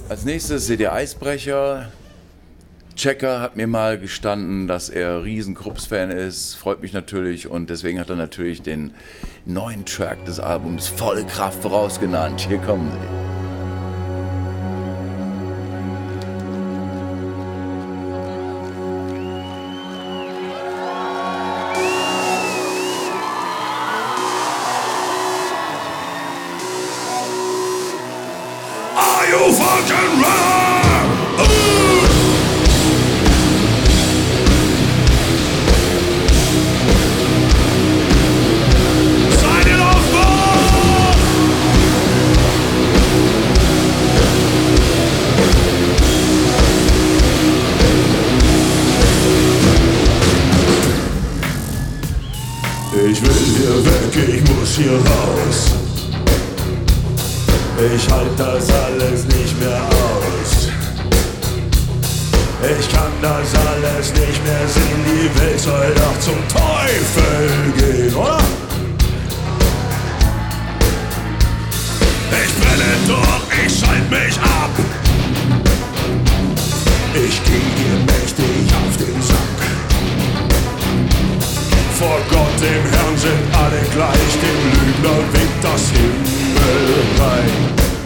Als nächstes seht ihr Eisbrecher. Checker hat mir mal gestanden, dass er riesen Krups-Fan ist. Freut mich natürlich und deswegen hat er natürlich den neuen Track des Albums Volle Kraft vorausgenannt. Hier kommen sie. Ich will hier weg, ich muss hier raus. Ich halt das alles nicht mehr aus. Ich kann das alles nicht mehr sehen. Die Welt soll doch zum Teufel gehen, oder? Ich brenne durch, ich schalt mich ab. Ich geh hier mächtig auf den Sack. Vor Gott, dem Herrn sind alle gleich, dem Lügner winkt das Himmelreich.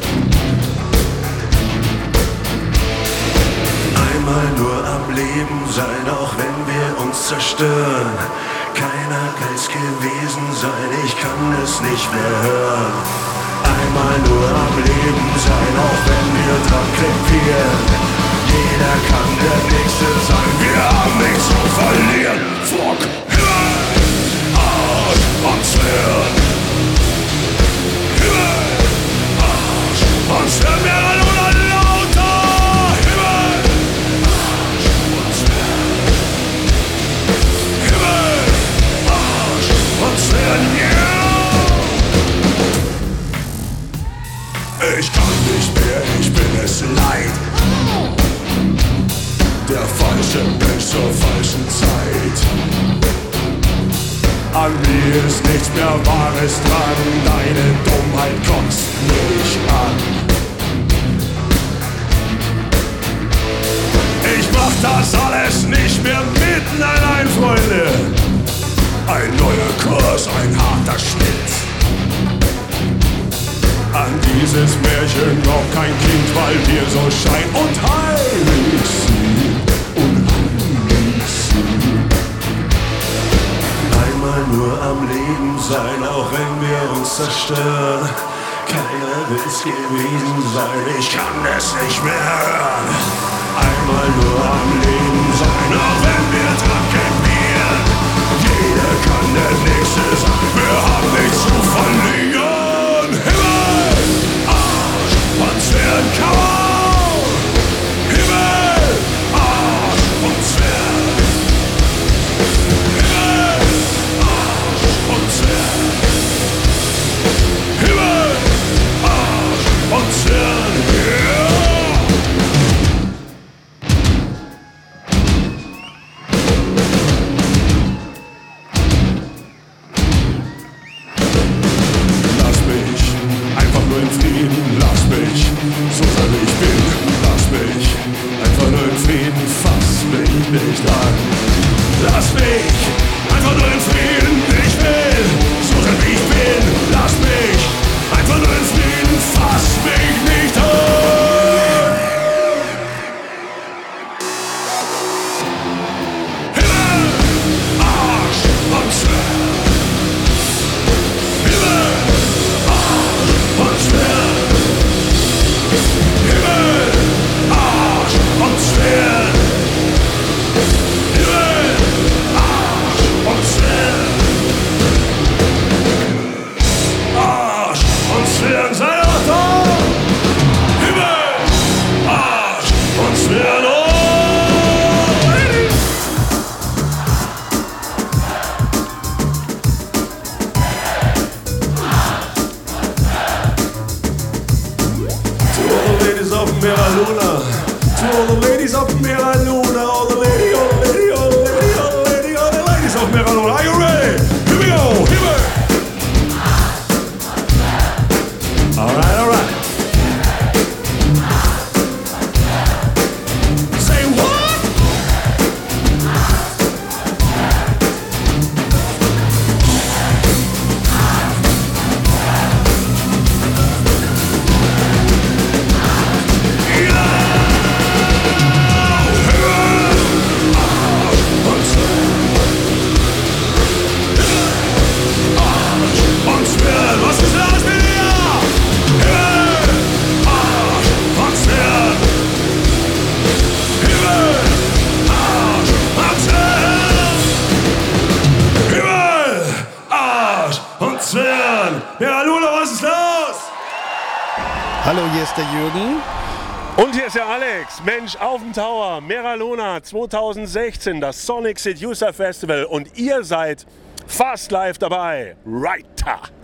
Einmal nur am Leben sein, auch wenn wir uns zerstören. Keiner kann's gewesen sein, ich kann es nicht mehr hören. Einmal nur am Leben sein, auch wenn wir dran krepieren. Jeder kann der Nächste sein, wir haben nichts zu verlieren. Fuck! Und Zwirn, Himmel, Arsch und Zwirn, mehr oder lauter. Himmel, Arsch und Zwirn, Himmel, Arsch und Zwirn, yeah. Ich kann nicht mehr, ich bin es leid. Der falsche Mensch zur falschen Zeit. An mir ist nichts mehr Wahres dran, deine Dummheit kotzt mich an. Ich mach das alles nicht mehr mit, nein, nein, Freunde. Ein neuer Kurs, ein harter Schnitt. An dieses Märchen noch kein Kind, weil wir so schein und heilig sind. Einmal nur am Leben sein, auch wenn wir uns zerstören. Keiner will's gewesen sein, ich kann es nicht mehr hören. Einmal nur am Leben sein, auch wenn wir dran campieren. Jeder kann der Nächste sein, wir haben nichts zu verlieren. Himmel, Arsch und Zwirn, Kauer. Himmel, Arsch und Zwirn. Himmel, Arsch und Zwirn, yeah. Lass mich einfach nur in Frieden, lass mich so sein ich bin. Lass mich einfach nur in Frieden, fass mich nicht an. Lass mich einfach nur in Frieden, ich will so sein wie ich bin. Lass mich einfach nur in Frieden, fass mich nicht an. Himmel, Arsch und Zwirn. Himmel, Arsch und Zwirn. Himmel, Arsch und Zwirn. Himmel, Arsch und Zwirn. Arsch und Zwirn, sei doch da! Himmel, Arsch und Zwirn, oh! To all the ladies of Mera Luna, to all the ladies of Mera Luna, all the lady, all the lady, all the lady, all the lady, all the ladies of Mera Luna, are you ready? Here we go, Himmel! All right, all right. Hallo, hier ist der Jürgen. Und hier ist der Alex. Mensch, auf dem Tower, Meralona 2016, das Sonic Seducer Festival. Und ihr seid fast live dabei. Right.